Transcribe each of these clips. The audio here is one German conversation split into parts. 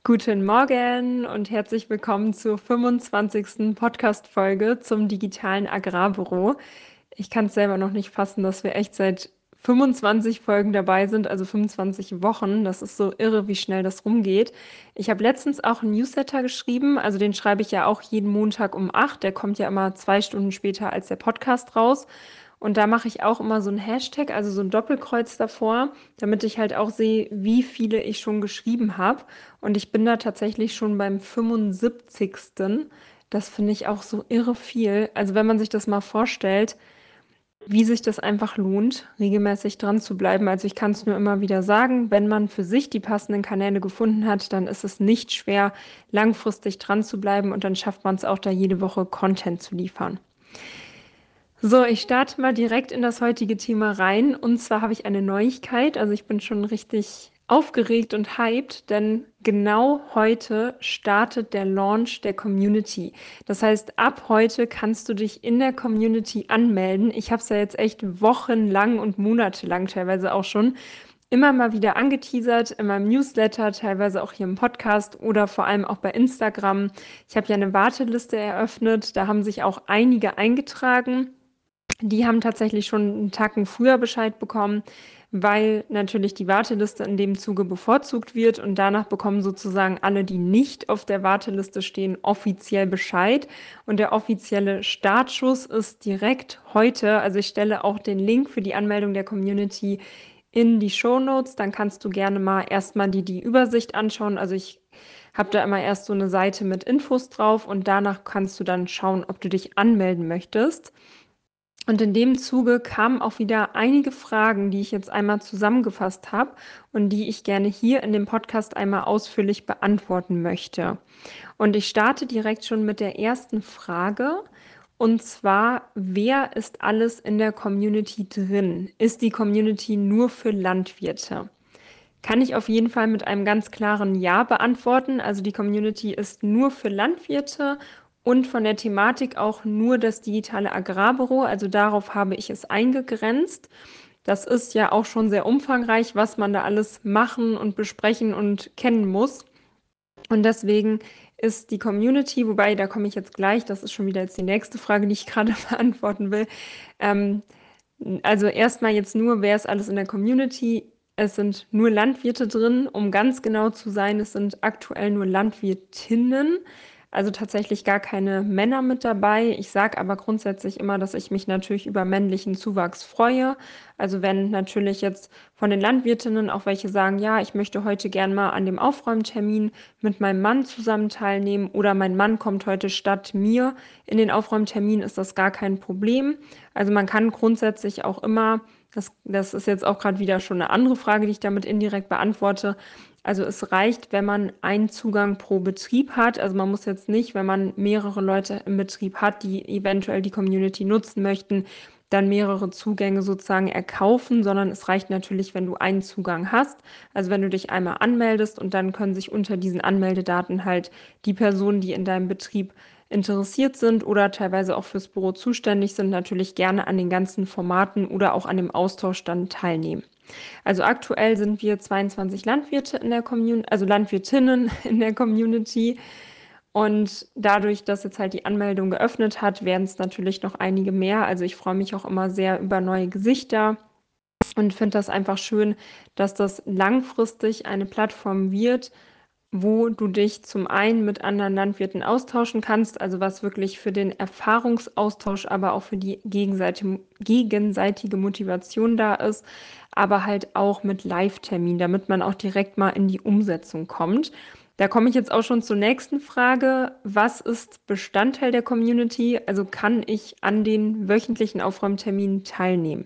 Guten Morgen und herzlich willkommen zur 25. Podcast-Folge zum digitalen Agrarbüro. Ich kann es selber noch nicht fassen, dass wir echt seit 25 Folgen dabei sind, also 25 Wochen. Das ist so irre, wie schnell das rumgeht. Ich habe letztens auch einen Newsletter geschrieben, also den schreibe ich ja auch jeden Montag um 8. Der kommt ja immer 2 Stunden später als der Podcast raus. Und da mache ich auch immer so ein Hashtag, also so ein Doppelkreuz davor, damit ich halt auch sehe, wie viele ich schon geschrieben habe. Und ich bin da tatsächlich schon beim 75. Das finde ich auch so irre viel. Also wenn man sich das mal vorstellt, wie sich das einfach lohnt, regelmäßig dran zu bleiben. Also ich kann es nur immer wieder sagen, wenn man für sich die passenden Kanäle gefunden hat, dann ist es nicht schwer, langfristig dran zu bleiben und dann schafft man es auch da jede Woche Content zu liefern. So, ich starte mal direkt in das heutige Thema rein. Und zwar habe ich eine Neuigkeit. Also ich bin schon richtig aufgeregt und hyped, denn genau heute startet der Launch der Community. Das heißt, ab heute kannst du dich in der Community anmelden. Ich habe es ja jetzt echt wochenlang und monatelang teilweise auch schon immer mal wieder angeteasert in meinem Newsletter, teilweise auch hier im Podcast oder vor allem auch bei Instagram. Ich habe ja eine Warteliste eröffnet. Da haben sich auch einige eingetragen. Die haben tatsächlich schon einen Tacken früher Bescheid bekommen, weil natürlich die Warteliste in dem Zuge bevorzugt wird und danach bekommen sozusagen alle, die nicht auf der Warteliste stehen, offiziell Bescheid. Und der offizielle Startschuss ist direkt heute. Also ich stelle auch den Link für die Anmeldung der Community in die Shownotes. Dann kannst du gerne mal erstmal die Übersicht anschauen. Also ich habe da immer erst so eine Seite mit Infos drauf und danach kannst du dann schauen, ob du dich anmelden möchtest. Und in dem Zuge kamen auch wieder einige Fragen, die ich jetzt einmal zusammengefasst habe und die ich gerne hier in dem Podcast einmal ausführlich beantworten möchte. Und ich starte direkt schon mit der ersten Frage. Und zwar, wer ist alles in der Community drin? Ist die Community nur für Landwirte? Kann ich auf jeden Fall mit einem ganz klaren Ja beantworten. Also die Community ist nur für Landwirte und von der Thematik auch nur das digitale Agrarbüro. Also darauf habe ich es eingegrenzt. Das ist ja auch schon sehr umfangreich, was man da alles machen und besprechen und kennen muss. Und deswegen ist die Community, wobei da komme ich jetzt gleich, das ist schon wieder jetzt die nächste Frage, die ich gerade beantworten will. Ähm, also erstmal jetzt nur, wer ist alles in der Community? Es sind nur Landwirte drin, um ganz genau zu sein, es sind aktuell nur Landwirtinnen, also tatsächlich gar keine Männer mit dabei. Ich sage aber grundsätzlich immer, dass ich mich natürlich über männlichen Zuwachs freue. Also wenn natürlich jetzt von den Landwirtinnen auch welche sagen, ja, ich möchte heute gern mal an dem Aufräumtermin mit meinem Mann zusammen teilnehmen oder mein Mann kommt heute statt mir in den Aufräumtermin, ist das gar kein Problem. Also man kann grundsätzlich auch immer, das ist jetzt auch gerade wieder schon eine andere Frage, die ich damit indirekt beantworte. Also es reicht, wenn man einen Zugang pro Betrieb hat. Also man muss jetzt nicht, wenn man mehrere Leute im Betrieb hat, die eventuell die Community nutzen möchten, dann mehrere Zugänge sozusagen erkaufen, sondern es reicht natürlich, wenn du einen Zugang hast. Also wenn du dich einmal anmeldest und dann können sich unter diesen Anmeldedaten halt die Personen, die in deinem Betrieb interessiert sind oder teilweise auch fürs Büro zuständig sind, natürlich gerne an den ganzen Formaten oder auch an dem Austausch dann teilnehmen. Also aktuell sind wir 22 Landwirte in der Community, also Landwirtinnen in der Community. Und dadurch, dass jetzt halt die Anmeldung geöffnet hat, werden es natürlich noch einige mehr. Also ich freue mich auch immer sehr über neue Gesichter und finde das einfach schön, dass das langfristig eine Plattform wird, wo du dich zum einen mit anderen Landwirten austauschen kannst, also was wirklich für den Erfahrungsaustausch, aber auch für die gegenseitige Motivation da ist, aber halt auch mit Live-Termin, damit man auch direkt mal in die Umsetzung kommt. Da komme ich jetzt auch schon zur nächsten Frage. Was ist Bestandteil der Community? Also kann ich an den wöchentlichen Aufräumterminen teilnehmen?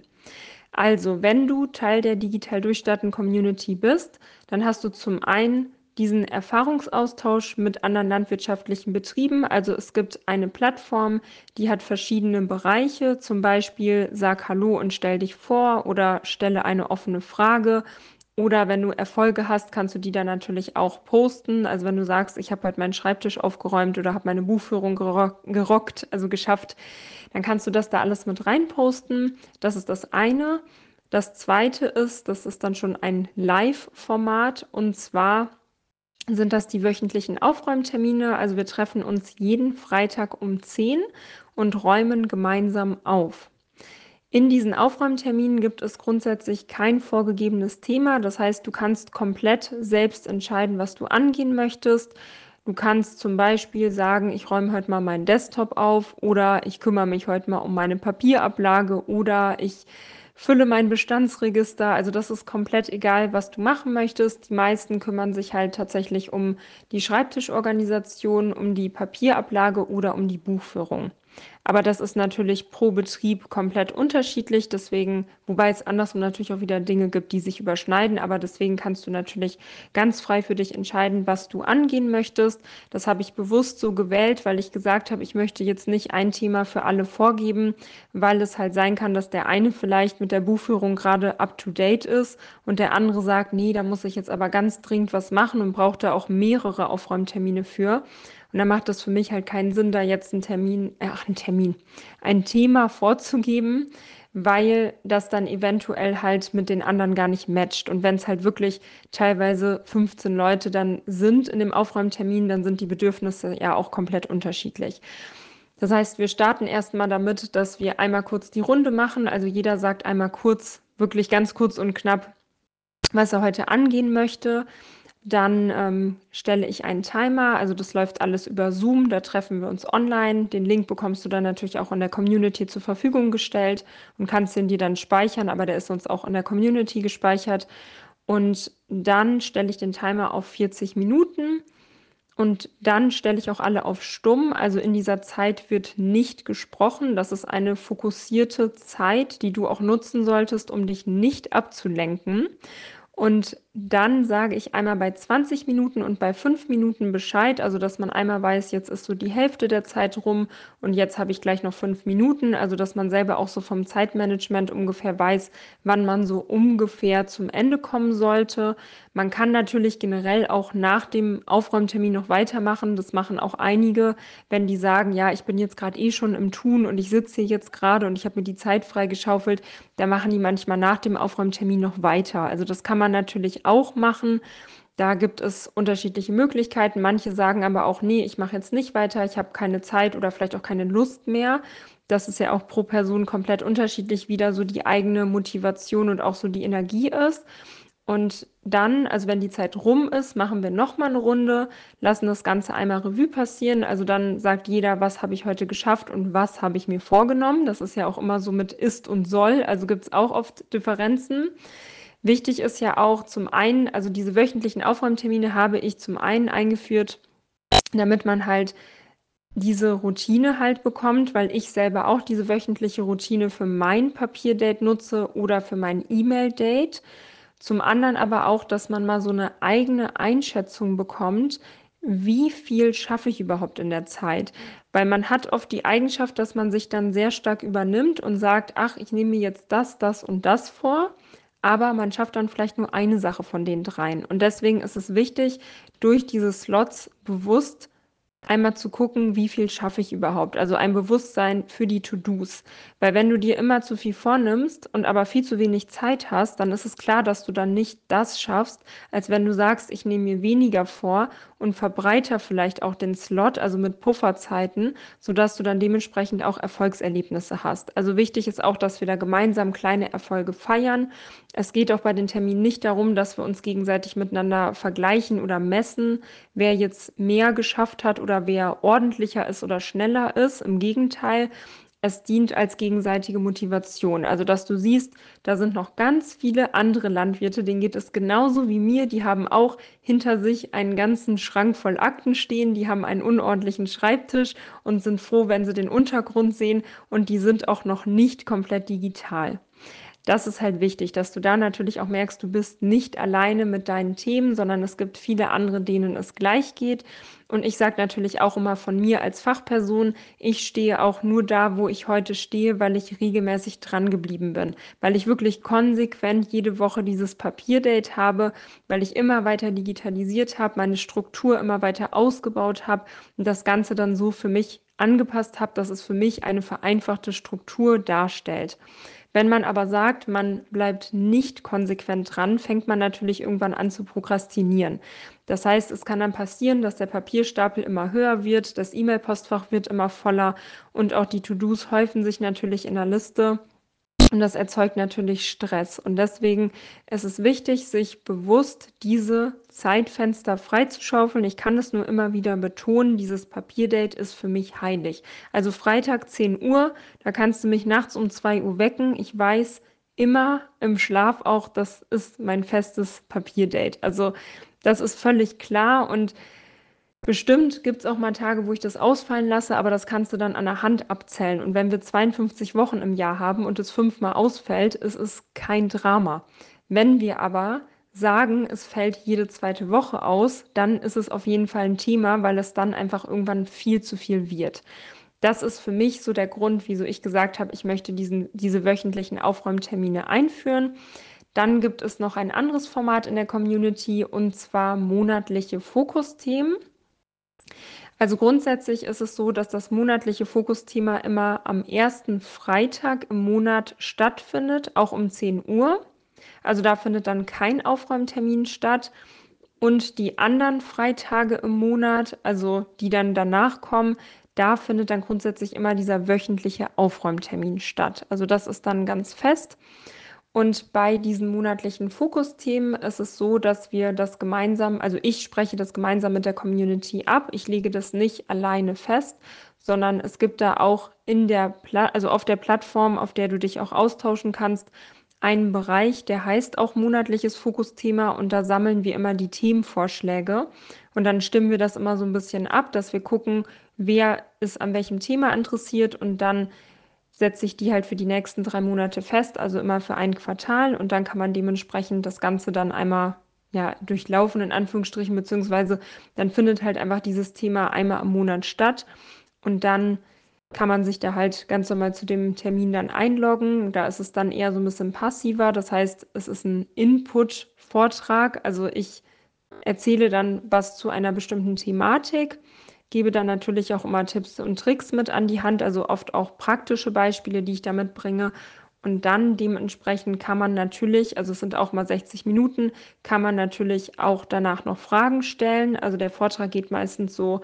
Also, wenn du Teil der Digital Durchstarten Community bist, dann hast du zum einen diesen Erfahrungsaustausch mit anderen landwirtschaftlichen Betrieben. Also es gibt eine Plattform, die hat verschiedene Bereiche, zum Beispiel sag Hallo und stell dich vor oder stelle eine offene Frage. Oder wenn du Erfolge hast, kannst du die dann natürlich auch posten. Also wenn du sagst, ich habe heute meinen Schreibtisch aufgeräumt oder habe meine Buchführung gerockt, also geschafft, dann kannst du das da alles mit reinposten. Das ist das eine. Das zweite ist, das ist dann schon ein Live-Format und zwar sind das die wöchentlichen Aufräumtermine. Also wir treffen uns jeden Freitag um 10 und räumen gemeinsam auf. In diesen Aufräumterminen gibt es grundsätzlich kein vorgegebenes Thema. Das heißt, du kannst komplett selbst entscheiden, was du angehen möchtest. Du kannst zum Beispiel sagen, ich räume heute mal meinen Desktop auf oder ich kümmere mich heute mal um meine Papierablage oder ich fülle mein Bestandsregister. Also das ist komplett egal, was du machen möchtest. Die meisten kümmern sich halt tatsächlich um die Schreibtischorganisation, um die Papierablage oder um die Buchführung. Aber das ist natürlich pro Betrieb komplett unterschiedlich. Deswegen, wobei es andersrum natürlich auch wieder Dinge gibt, die sich überschneiden. Aber deswegen kannst du natürlich ganz frei für dich entscheiden, was du angehen möchtest. Das habe ich bewusst so gewählt, weil ich gesagt habe, ich möchte jetzt nicht ein Thema für alle vorgeben, weil es halt sein kann, dass der eine vielleicht mit der Buchführung gerade up to date ist und der andere sagt, nee, da muss ich jetzt aber ganz dringend was machen und braucht da auch mehrere Aufräumtermine für. Und da macht es für mich halt keinen Sinn, da jetzt ein Thema vorzugeben, weil das dann eventuell halt mit den anderen gar nicht matcht. Und wenn es halt wirklich teilweise 15 Leute dann sind in dem Aufräumtermin, dann sind die Bedürfnisse ja auch komplett unterschiedlich. Das heißt, wir starten erstmal damit, dass wir einmal kurz die Runde machen. Also jeder sagt einmal kurz, wirklich ganz kurz und knapp, was er heute angehen möchte. Dann stelle ich einen Timer, also das läuft alles über Zoom, da treffen wir uns online. Den Link bekommst du dann natürlich auch in der Community zur Verfügung gestellt und kannst den dir dann speichern, aber der ist uns auch in der Community gespeichert. Und dann stelle ich den Timer auf 40 Minuten und dann stelle ich auch alle auf stumm. Also in dieser Zeit wird nicht gesprochen. Das ist eine fokussierte Zeit, die du auch nutzen solltest, um dich nicht abzulenken. Und dann sage ich einmal bei 20 Minuten und bei 5 Minuten Bescheid, also dass man einmal weiß, jetzt ist so die Hälfte der Zeit rum und jetzt habe ich gleich noch 5 Minuten, also dass man selber auch so vom Zeitmanagement ungefähr weiß, wann man so ungefähr zum Ende kommen sollte. Man kann natürlich generell auch nach dem Aufräumtermin noch weitermachen. Das machen auch einige, wenn die sagen, ja, ich bin jetzt gerade eh schon im Tun und ich sitze hier jetzt gerade und ich habe mir die Zeit freigeschaufelt, da machen die manchmal nach dem Aufräumtermin noch weiter. Also das kann man natürlich auch machen. Da gibt es unterschiedliche Möglichkeiten. Manche sagen aber auch, nee, ich mache jetzt nicht weiter, ich habe keine Zeit oder vielleicht auch keine Lust mehr. Das ist ja auch pro Person komplett unterschiedlich, wie da so die eigene Motivation und auch so die Energie ist. Und dann, also wenn die Zeit rum ist, machen wir nochmal eine Runde, lassen das Ganze einmal Revue passieren. Also dann sagt jeder, was habe ich heute geschafft und was habe ich mir vorgenommen. Das ist ja auch immer so mit ist und soll, also gibt es auch oft Differenzen. Wichtig ist ja auch zum einen, also diese wöchentlichen Aufräumtermine habe ich zum einen eingeführt, damit man halt diese Routine halt bekommt, weil ich selber auch diese wöchentliche Routine für mein Papierdate nutze oder für mein E-Mail-Date. Zum anderen aber auch, dass man mal so eine eigene Einschätzung bekommt, wie viel schaffe ich überhaupt in der Zeit? Weil man hat oft die Eigenschaft, dass man sich dann sehr stark übernimmt und sagt, ach, ich nehme mir jetzt das, das und das vor, aber man schafft dann vielleicht nur eine Sache von den dreien. Und deswegen ist es wichtig, durch diese Slots bewusst einmal zu gucken, wie viel schaffe ich überhaupt. Also ein Bewusstsein für die To-Dos. Weil wenn du dir immer zu viel vornimmst und aber viel zu wenig Zeit hast, dann ist es klar, dass du dann nicht das schaffst, als wenn du sagst, ich nehme mir weniger vor und verbreiter vielleicht auch den Slot, also mit Pufferzeiten, sodass du dann dementsprechend auch Erfolgserlebnisse hast. Also wichtig ist auch, dass wir da gemeinsam kleine Erfolge feiern. Es geht auch bei den Terminen nicht darum, dass wir uns gegenseitig miteinander vergleichen oder messen, wer jetzt mehr geschafft hat oder wer ordentlicher ist oder schneller ist. Im Gegenteil, es dient als gegenseitige Motivation. Also, dass du siehst, da sind noch ganz viele andere Landwirte, denen geht es genauso wie mir. Die haben auch hinter sich einen ganzen Schrank voll Akten stehen, die haben einen unordentlichen Schreibtisch und sind froh, wenn sie den Untergrund sehen und die sind auch noch nicht komplett digital. Das ist halt wichtig, dass du da natürlich auch merkst, du bist nicht alleine mit deinen Themen, sondern es gibt viele andere, denen es gleich geht. Und ich sage natürlich auch immer von mir als Fachperson, ich stehe auch nur da, wo ich heute stehe, weil ich regelmäßig dran geblieben bin, weil ich wirklich konsequent jede Woche dieses Papierdate habe, weil ich immer weiter digitalisiert habe, meine Struktur immer weiter ausgebaut habe und das Ganze dann so für mich angepasst habe, dass es für mich eine vereinfachte Struktur darstellt. Wenn man aber sagt, man bleibt nicht konsequent dran, fängt man natürlich irgendwann an zu prokrastinieren. Das heißt, es kann dann passieren, dass der Papierstapel immer höher wird, das E-Mail-Postfach wird immer voller und auch die To-Dos häufen sich natürlich in der Liste. Und das erzeugt natürlich Stress. Und deswegen ist es wichtig, sich bewusst diese Zeitfenster freizuschaufeln. Ich kann es nur immer wieder betonen, dieses Papierdate ist für mich heilig. Also Freitag 10 Uhr, da kannst du mich nachts um 2 Uhr wecken. Ich weiß immer im Schlaf auch, das ist mein festes Papierdate. Also das ist völlig klar und bestimmt gibt es auch mal Tage, wo ich das ausfallen lasse, aber das kannst du dann an der Hand abzählen. Und wenn wir 52 Wochen im Jahr haben und es 5-mal ausfällt, ist es kein Drama. Wenn wir aber sagen, es fällt jede zweite Woche aus, dann ist es auf jeden Fall ein Thema, weil es dann einfach irgendwann viel zu viel wird. Das ist für mich so der Grund, wieso ich gesagt habe, ich möchte diese wöchentlichen Aufräumtermine einführen. Dann gibt es noch ein anderes Format in der Community und zwar monatliche Fokusthemen. Also grundsätzlich ist es so, dass das monatliche Fokusthema immer am ersten Freitag im Monat stattfindet, auch um 10 Uhr. Also da findet dann kein Aufräumtermin statt. Und die anderen Freitage im Monat, also die dann danach kommen, da findet dann grundsätzlich immer dieser wöchentliche Aufräumtermin statt. Also das ist dann ganz fest. Und bei diesen monatlichen Fokusthemen ist es so, dass wir das gemeinsam, also ich spreche das gemeinsam mit der Community ab. Ich lege das nicht alleine fest, sondern es gibt da auch also auf der Plattform, auf der du dich auch austauschen kannst, einen Bereich, der heißt auch monatliches Fokusthema und da sammeln wir immer die Themenvorschläge und dann stimmen wir das immer so ein bisschen ab, dass wir gucken, wer ist an welchem Thema interessiert und dann setze ich die halt für die nächsten 3 Monate fest, also immer für ein Quartal und dann kann man dementsprechend das Ganze dann einmal ja, durchlaufen, in Anführungsstrichen, beziehungsweise dann findet halt einfach dieses Thema einmal im Monat statt und dann kann man sich da halt ganz normal zu dem Termin dann einloggen. Da ist es dann eher so ein bisschen passiver, das heißt, es ist ein Input-Vortrag, also ich erzähle dann was zu einer bestimmten Thematik, gebe dann natürlich auch immer Tipps und Tricks mit an die Hand, also oft auch praktische Beispiele, die ich da mitbringe. Und dann dementsprechend kann man natürlich, also es sind auch mal 60 Minuten, kann man natürlich auch danach noch Fragen stellen. Also der Vortrag geht meistens so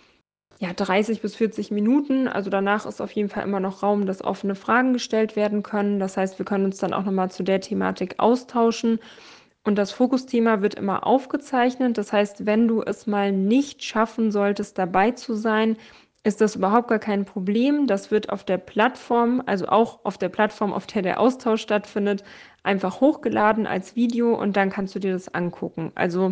ja, 30 bis 40 Minuten. Also danach ist auf jeden Fall immer noch Raum, dass offene Fragen gestellt werden können. Das heißt, wir können uns dann auch nochmal zu der Thematik austauschen. Und das Fokusthema wird immer aufgezeichnet. Das heißt, wenn du es mal nicht schaffen solltest, dabei zu sein, ist das überhaupt gar kein Problem. Das wird auf der Plattform, also auch auf der Plattform, auf der der Austausch stattfindet, einfach hochgeladen als Video und dann kannst du dir das angucken. Also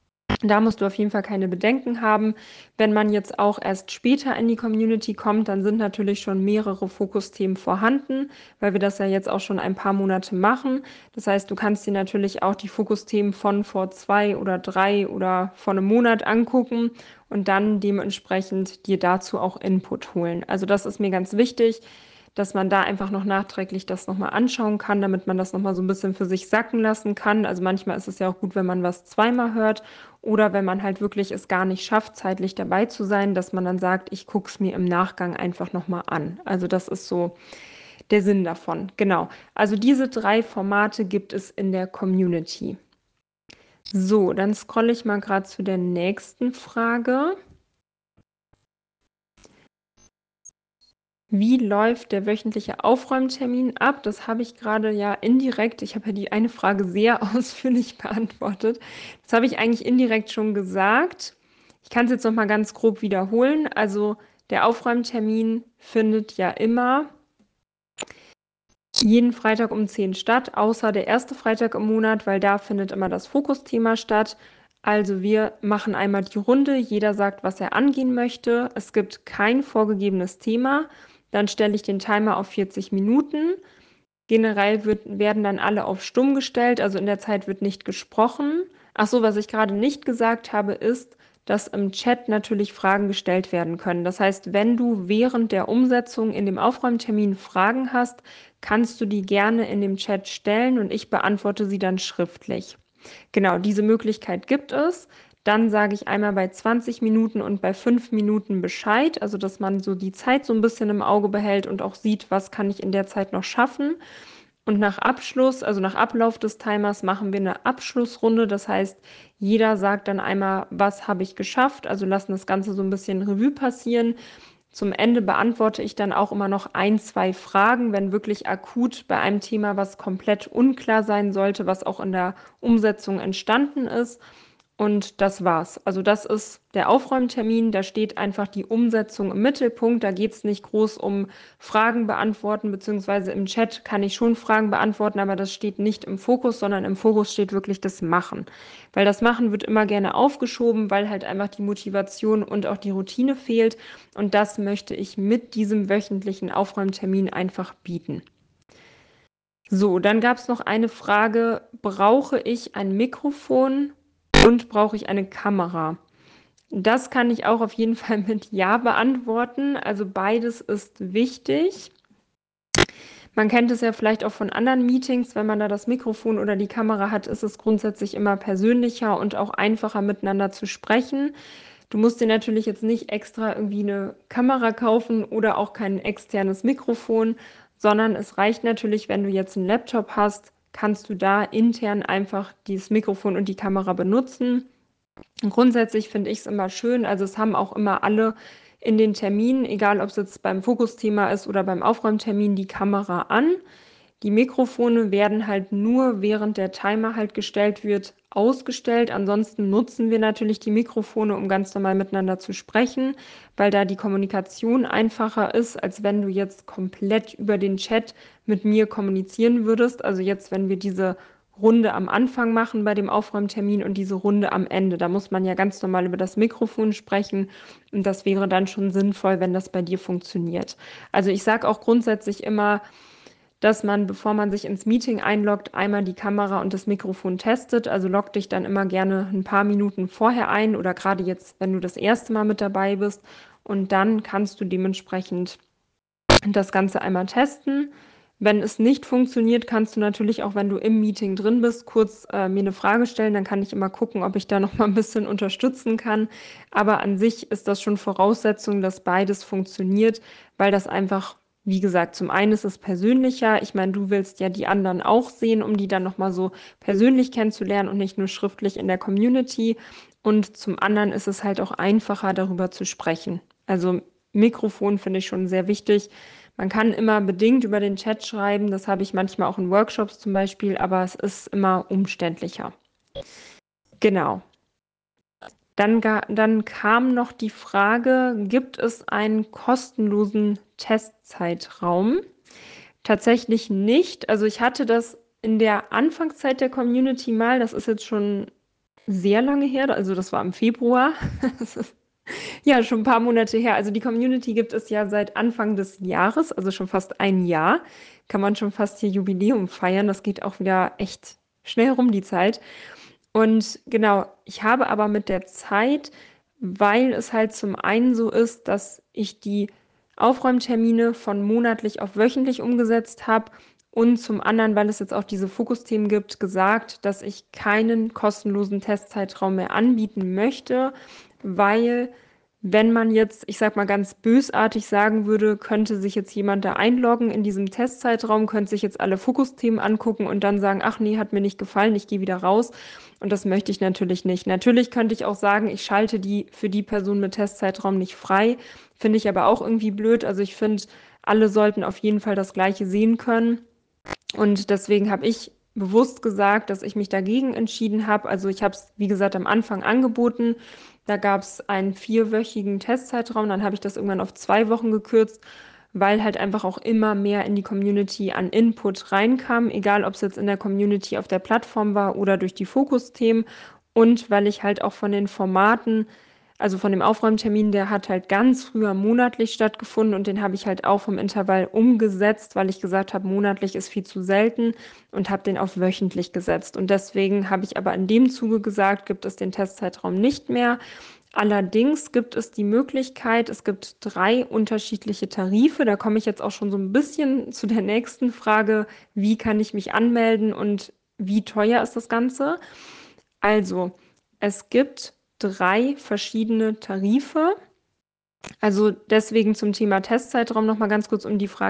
da musst du auf jeden Fall keine Bedenken haben. Wenn man jetzt auch erst später in die Community kommt, dann sind natürlich schon mehrere Fokusthemen vorhanden, weil wir das ja jetzt auch schon ein paar Monate machen. Das heißt, du kannst dir natürlich auch die Fokusthemen von vor 2 oder 3 oder vor einem Monat angucken und dann dementsprechend dir dazu auch Input holen. Also das ist mir ganz wichtig, dass man da einfach noch nachträglich das nochmal anschauen kann, damit man das nochmal so ein bisschen für sich sacken lassen kann. Also manchmal ist es ja auch gut, wenn man was zweimal hört oder wenn man halt wirklich es gar nicht schafft, zeitlich dabei zu sein, dass man dann sagt, ich gucke es mir im Nachgang einfach nochmal an. Also das ist so der Sinn davon. Genau. Also diese 3 Formate gibt es in der Community. So, dann scrolle ich mal gerade zu der nächsten Frage. Wie läuft der wöchentliche Aufräumtermin ab? Das habe ich gerade ja indirekt, ich habe ja die eine Frage sehr ausführlich beantwortet. Das habe ich eigentlich indirekt schon gesagt. Ich kann es jetzt noch mal ganz grob wiederholen. Also der Aufräumtermin findet ja immer jeden Freitag um 10 statt, außer der erste Freitag im Monat, weil da findet immer das Fokusthema statt. Also wir machen einmal die Runde, jeder sagt, was er angehen möchte. Es gibt kein vorgegebenes Thema. Dann stelle ich den Timer auf 40 Minuten. Generell werden dann alle auf stumm gestellt, also in der Zeit wird nicht gesprochen. Ach so, was ich gerade nicht gesagt habe, ist, dass im Chat natürlich Fragen gestellt werden können. Das heißt, wenn du während der Umsetzung in dem Aufräumtermin Fragen hast, kannst du die gerne in dem Chat stellen und ich beantworte sie dann schriftlich. Genau, diese Möglichkeit gibt es. Dann sage ich einmal bei 20 Minuten und bei 5 Minuten Bescheid, also dass man so die Zeit so ein bisschen im Auge behält und auch sieht, was kann ich in der Zeit noch schaffen. Und nach Abschluss, also nach Ablauf des Timers, machen wir eine Abschlussrunde. Das heißt, jeder sagt dann einmal, was habe ich geschafft, also lassen das Ganze so ein bisschen Revue passieren. Zum Ende beantworte ich dann auch immer noch ein, zwei Fragen, wenn wirklich akut bei einem Thema was komplett unklar sein sollte, was auch in der Umsetzung entstanden ist. Und das war's. Also das ist der Aufräumtermin. Da steht einfach die Umsetzung im Mittelpunkt. Da geht es nicht groß um Fragen beantworten, beziehungsweise im Chat kann ich schon Fragen beantworten, aber das steht nicht im Fokus, sondern im Fokus steht wirklich das Machen. Weil das Machen wird immer gerne aufgeschoben, weil halt einfach die Motivation und auch die Routine fehlt. Und das möchte ich mit diesem wöchentlichen Aufräumtermin einfach bieten. So, dann gab es noch eine Frage, brauche ich ein Mikrofon und brauche ich eine Kamera? Das kann ich auch auf jeden Fall mit Ja beantworten. Also beides ist wichtig. Man kennt es ja vielleicht auch von anderen Meetings, wenn man da das Mikrofon oder die Kamera hat, ist es grundsätzlich immer persönlicher und auch einfacher miteinander zu sprechen. Du musst dir natürlich jetzt nicht extra irgendwie eine Kamera kaufen oder auch kein externes Mikrofon, sondern es reicht natürlich, wenn du jetzt einen Laptop hast, kannst du da intern einfach dieses Mikrofon und die Kamera benutzen. Grundsätzlich finde ich es immer schön, also es haben auch immer alle in den Terminen, egal ob es jetzt beim Fokusthema ist oder beim Aufräumtermin, die Kamera an. Die Mikrofone werden halt nur, während der Timer halt gestellt wird, ausgestellt. Ansonsten nutzen wir natürlich die Mikrofone, um ganz normal miteinander zu sprechen, weil da die Kommunikation einfacher ist, als wenn du jetzt komplett über den Chat mit mir kommunizieren würdest. Also jetzt, wenn wir diese Runde am Anfang machen bei dem Aufräumtermin und diese Runde am Ende. Da muss man ja ganz normal über das Mikrofon sprechen und das wäre dann schon sinnvoll, wenn das bei dir funktioniert. Also ich sage auch grundsätzlich immer, dass man, bevor man sich ins Meeting einloggt, einmal die Kamera und das Mikrofon testet. Also log dich dann immer gerne ein paar Minuten vorher ein oder gerade jetzt, wenn du das erste Mal mit dabei bist. Und dann kannst du dementsprechend das Ganze einmal testen. Wenn es nicht funktioniert, kannst du natürlich auch, wenn du im Meeting drin bist, kurz mir eine Frage stellen. Dann kann ich immer gucken, ob ich da noch mal ein bisschen unterstützen kann. Aber an sich ist das schon Voraussetzung, dass beides funktioniert, weil das einfach, wie gesagt, zum einen ist es persönlicher. Ich meine, du willst ja die anderen auch sehen, um die dann noch mal so persönlich kennenzulernen und nicht nur schriftlich in der Community. Und zum anderen ist es halt auch einfacher, darüber zu sprechen. Also Mikrofon finde ich schon sehr wichtig. Man kann immer bedingt über den Chat schreiben, das habe ich manchmal auch in Workshops zum Beispiel, aber es ist immer umständlicher. Genau. Dann kam noch die Frage, gibt es einen kostenlosen Testzeitraum? Tatsächlich nicht. Also ich hatte das in der Anfangszeit der Community mal, das ist jetzt schon sehr lange her, also das war im Februar. Das ist ja, schon ein paar Monate her. Also die Community gibt es ja seit Anfang des Jahres, also schon fast ein Jahr. Kann man schon fast hier Jubiläum feiern. Das geht auch wieder echt schnell rum, die Zeit. Und genau, ich habe aber mit der Zeit, weil es halt zum einen so ist, dass ich die Aufräumtermine von monatlich auf wöchentlich umgesetzt habe und zum anderen, weil es jetzt auch diese Fokusthemen gibt, gesagt, dass ich keinen kostenlosen Testzeitraum mehr anbieten möchte, weil wenn man jetzt, ich sag mal ganz bösartig sagen würde, könnte sich jetzt jemand da einloggen in diesem Testzeitraum, könnte sich jetzt alle Fokusthemen angucken und dann sagen, ach nee, hat mir nicht gefallen, ich gehe wieder raus. Und das möchte ich natürlich nicht. Natürlich könnte ich auch sagen, ich schalte die für die Person mit Testzeitraum nicht frei. Finde ich aber auch irgendwie blöd. Also ich finde, alle sollten auf jeden Fall das Gleiche sehen können. Und deswegen habe ich bewusst gesagt, dass ich mich dagegen entschieden habe. Also ich habe es, wie gesagt, am Anfang angeboten. Da gab es einen vierwöchigen Testzeitraum. Dann habe ich das irgendwann auf 2 Wochen gekürzt, weil halt einfach auch immer mehr in die Community an Input reinkam, egal ob es jetzt in der Community auf der Plattform war oder durch die Fokusthemen. Und weil ich halt auch von den Formaten, also von dem Aufräumtermin, der hat halt ganz früher monatlich stattgefunden und den habe ich halt auch vom Intervall umgesetzt, weil ich gesagt habe, monatlich ist viel zu selten und habe den auf wöchentlich gesetzt. Und deswegen habe ich aber in dem Zuge gesagt, gibt es den Testzeitraum nicht mehr. Allerdings gibt es die Möglichkeit, es gibt 3 unterschiedliche Tarife. Da komme ich jetzt auch schon so ein bisschen zu der nächsten Frage, wie kann ich mich anmelden und wie teuer ist das Ganze? Also, es gibt 3 verschiedene Tarife. Also deswegen zum Thema Testzeitraum noch mal ganz kurz,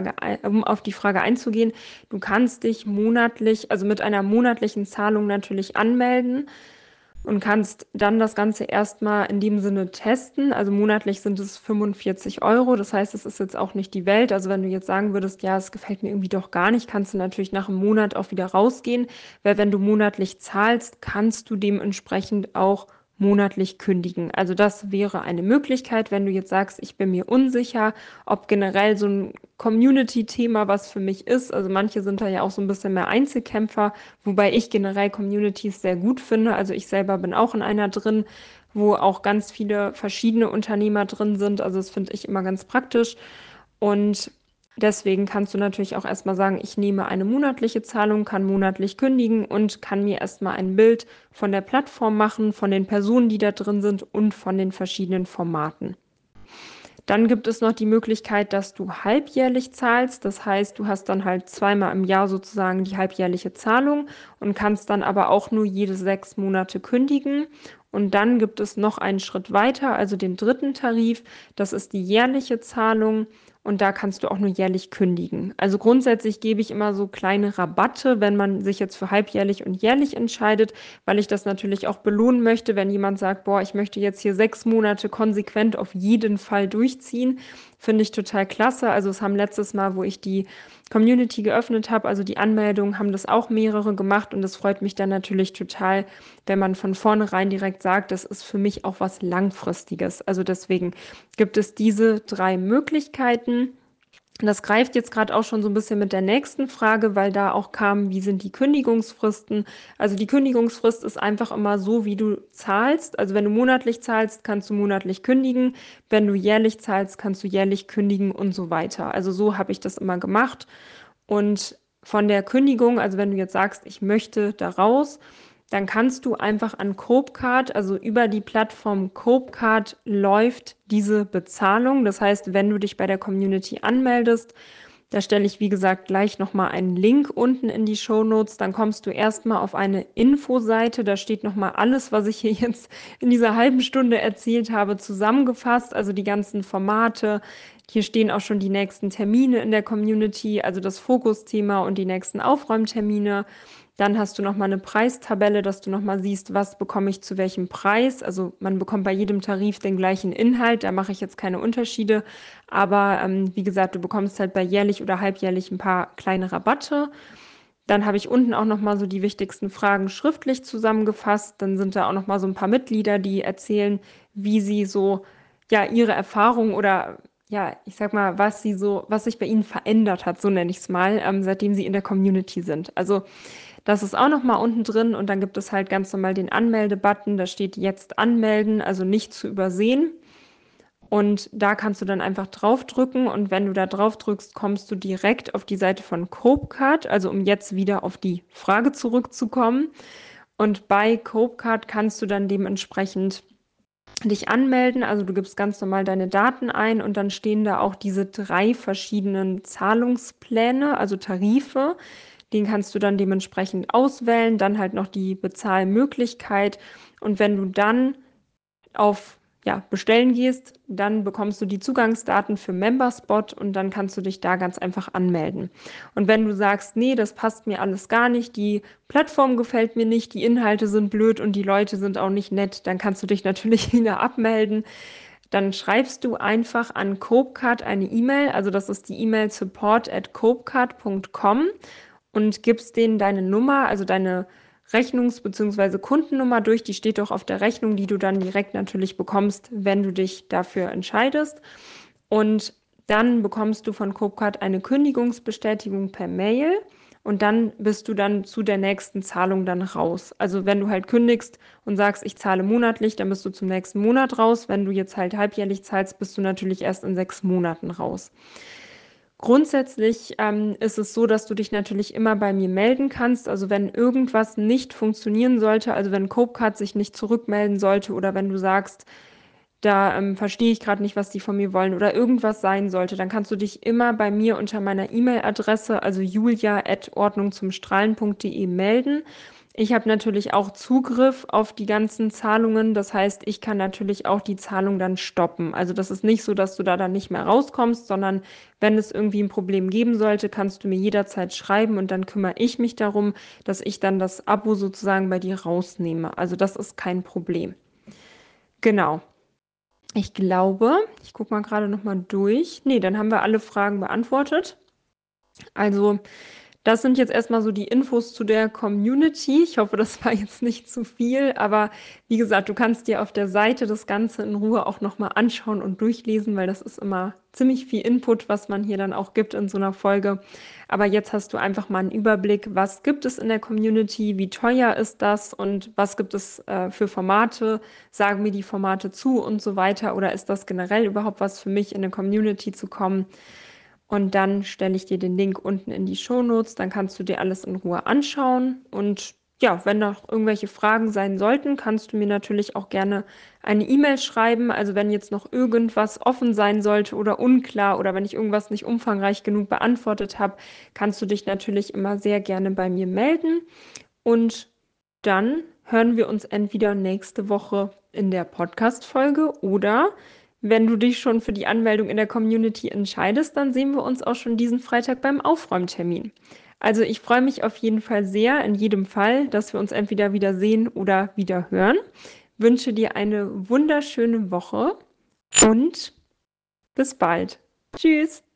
um auf die Frage einzugehen. Du kannst dich monatlich, also mit einer monatlichen Zahlung natürlich anmelden und kannst dann das Ganze erstmal in dem Sinne testen. Also monatlich sind es 45 Euro. Das heißt, es ist jetzt auch nicht die Welt. Also wenn du jetzt sagen würdest, ja, es gefällt mir irgendwie doch gar nicht, kannst du natürlich nach einem Monat auch wieder rausgehen. Weil wenn du monatlich zahlst, kannst du dementsprechend auch monatlich kündigen. Also das wäre eine Möglichkeit, wenn du jetzt sagst, ich bin mir unsicher, ob generell so ein Community-Thema was für mich ist. Also manche sind da ja auch so ein bisschen mehr Einzelkämpfer, wobei ich generell Communities sehr gut finde. Also ich selber bin auch in einer drin, wo auch ganz viele verschiedene Unternehmer drin sind. Also das finde ich immer ganz praktisch. Und deswegen kannst du natürlich auch erstmal sagen, ich nehme eine monatliche Zahlung, kann monatlich kündigen und kann mir erstmal ein Bild von der Plattform machen, von den Personen, die da drin sind und von den verschiedenen Formaten. Dann gibt es noch die Möglichkeit, dass du halbjährlich zahlst. Das heißt, du hast dann halt zweimal im Jahr sozusagen die halbjährliche Zahlung und kannst dann aber auch nur jede 6 Monate kündigen. Und dann gibt es noch einen Schritt weiter, also den dritten Tarif. Das ist die jährliche Zahlung. Und da kannst du auch nur jährlich kündigen. Also grundsätzlich gebe ich immer so kleine Rabatte, wenn man sich jetzt für halbjährlich und jährlich entscheidet, weil ich das natürlich auch belohnen möchte, wenn jemand sagt, boah, ich möchte jetzt hier 6 Monate konsequent auf jeden Fall durchziehen. Finde ich total klasse. Also es haben letztes Mal, wo ich die Community geöffnet habe, also die Anmeldungen, haben das auch mehrere gemacht und das freut mich dann natürlich total, wenn man von vornherein direkt sagt, das ist für mich auch was Langfristiges. Also deswegen gibt es diese drei Möglichkeiten. Das greift jetzt gerade auch schon so ein bisschen mit der nächsten Frage, weil da auch kam, wie sind die Kündigungsfristen? Also die Kündigungsfrist ist einfach immer so, wie du zahlst. Also wenn du monatlich zahlst, kannst du monatlich kündigen. Wenn du jährlich zahlst, kannst du jährlich kündigen und so weiter. Also so habe ich das immer gemacht. Und von der Kündigung, also wenn du jetzt sagst, ich möchte da raus, dann kannst du einfach an Copecard, also über die Plattform Copecard läuft diese Bezahlung. Das heißt, wenn du dich bei der Community anmeldest, da stelle ich, wie gesagt, gleich nochmal einen Link unten in die Shownotes. Dann kommst du erstmal auf eine Infoseite. Da steht nochmal alles, was ich hier jetzt in dieser halben Stunde erzählt habe, zusammengefasst. Also die ganzen Formate. Hier stehen auch schon die nächsten Termine in der Community, also das Fokusthema und die nächsten Aufräumtermine. Dann hast du nochmal eine Preistabelle, dass du nochmal siehst, was bekomme ich zu welchem Preis. Also man bekommt bei jedem Tarif den gleichen Inhalt, da mache ich jetzt keine Unterschiede. Aber wie gesagt, du bekommst halt bei jährlich oder halbjährlich ein paar kleine Rabatte. Dann habe ich unten auch nochmal so die wichtigsten Fragen schriftlich zusammengefasst. Dann sind da auch nochmal so ein paar Mitglieder, die erzählen, wie sie so, ja, ihre Erfahrungen oder ja, ich sag mal, was sich bei ihnen verändert hat, so nenne ich es mal, seitdem sie in der Community sind. Also das ist auch noch mal unten drin und dann gibt es halt ganz normal den Anmelde-Button. Da steht jetzt anmelden, also nicht zu übersehen. Und da kannst du dann einfach draufdrücken und wenn du da drauf drückst, kommst du direkt auf die Seite von Copecard, also um jetzt wieder auf die Frage zurückzukommen. Und bei Copecard kannst du dann dementsprechend dich anmelden. Also du gibst ganz normal deine Daten ein und dann stehen da auch diese drei verschiedenen Zahlungspläne, also Tarife. Den kannst du dann dementsprechend auswählen, dann halt noch die Bezahlmöglichkeit. Und wenn du dann auf ja, Bestellen gehst, dann bekommst du die Zugangsdaten für Memberspot und dann kannst du dich da ganz einfach anmelden. Und wenn du sagst, nee, das passt mir alles gar nicht, die Plattform gefällt mir nicht, die Inhalte sind blöd und die Leute sind auch nicht nett, dann kannst du dich natürlich wieder abmelden. Dann schreibst du einfach an Copecard eine E-Mail, also das ist die E-Mail support@copecard.com und gibst denen deine Nummer, also deine Rechnungs- bzw. Kundennummer durch. Die steht auch auf der Rechnung, die du dann direkt natürlich bekommst, wenn du dich dafür entscheidest. Und dann bekommst du von Copecard eine Kündigungsbestätigung per Mail und dann bist du dann zu der nächsten Zahlung dann raus. Also wenn du halt kündigst und sagst, ich zahle monatlich, dann bist du zum nächsten Monat raus. Wenn du jetzt halt halbjährlich zahlst, bist du natürlich erst in 6 Monaten raus. Grundsätzlich ist es so, dass du dich natürlich immer bei mir melden kannst. Also wenn irgendwas nicht funktionieren sollte, also wenn Copecard sich nicht zurückmelden sollte oder wenn du sagst, da verstehe ich gerade nicht, was die von mir wollen oder irgendwas sein sollte, dann kannst du dich immer bei mir unter meiner E-Mail-Adresse, also julia@ordnungzumstrahlen.de melden. Ich habe natürlich auch Zugriff auf die ganzen Zahlungen. Das heißt, ich kann natürlich auch die Zahlung dann stoppen. Also das ist nicht so, dass du da dann nicht mehr rauskommst, sondern wenn es irgendwie ein Problem geben sollte, kannst du mir jederzeit schreiben und dann kümmere ich mich darum, dass ich dann das Abo sozusagen bei dir rausnehme. Also das ist kein Problem. Genau. Ich glaube, ich gucke mal gerade noch mal durch. Nee, dann haben wir alle Fragen beantwortet. Also das sind jetzt erstmal so die Infos zu der Community. Ich hoffe, das war jetzt nicht zu viel, aber wie gesagt, du kannst dir auf der Seite das Ganze in Ruhe auch nochmal anschauen und durchlesen, weil das ist immer ziemlich viel Input, was man hier dann auch gibt in so einer Folge. Aber jetzt hast du einfach mal einen Überblick, was gibt es in der Community, wie teuer ist das und was gibt es für Formate, sagen mir die Formate zu und so weiter. Oder ist das generell überhaupt was für mich, in eine Community zu kommen? Und dann stelle ich dir den Link unten in die Shownotes, dann kannst du dir alles in Ruhe anschauen. Und ja, wenn noch irgendwelche Fragen sein sollten, kannst du mir natürlich auch gerne eine E-Mail schreiben. Also wenn jetzt noch irgendwas offen sein sollte oder unklar oder wenn ich irgendwas nicht umfangreich genug beantwortet habe, kannst du dich natürlich immer sehr gerne bei mir melden. Und dann hören wir uns entweder nächste Woche in der Podcast-Folge oder wenn du dich schon für die Anmeldung in der Community entscheidest, dann sehen wir uns auch schon diesen Freitag beim Aufräumtermin. Also ich freue mich auf jeden Fall sehr, in jedem Fall, dass wir uns entweder wieder sehen oder wieder hören. Wünsche dir eine wunderschöne Woche und bis bald. Tschüss.